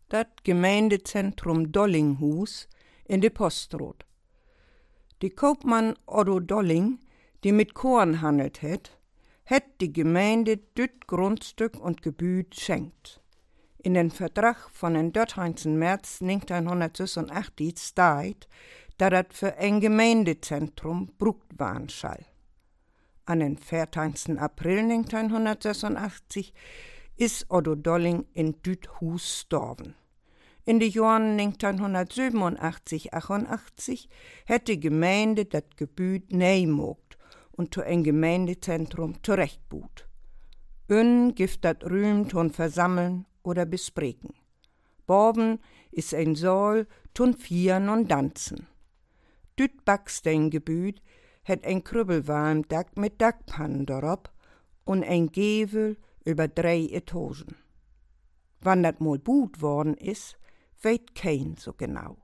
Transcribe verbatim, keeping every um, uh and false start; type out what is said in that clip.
dat Gemeindezentrum Dollinghus in de Postrot. Die Koopman Otto Dolling, die mit Korn handelt het, het die Gemeinde dit Grundstück und Gebüt schenkt. In den Vertrag von den dertien März negentienhondertzesenachtzig staat, dat het für ein Gemeindezentrum brukt waren schall. An den veertiensten April negentienhondertzesenachtzig is Otto Dolling in dit Hus storben. In de Jahren negentienhondertsiebenundachtzig achtundachtzig hat die Gemeinde dat Gebüt neimogt und zu ein Gemeindezentrum zurechtbut. Ön gift dat Rühm tun versammeln oder bespreken. Borben is ein Saal tun Vieren und Danzen. Düt Backsteingebüt hat ein Krüppelwalmdach mit Dachpannen dorop und ein Gevel über drei Etagen. Wann dat mal gut worden is, weet kein so genau.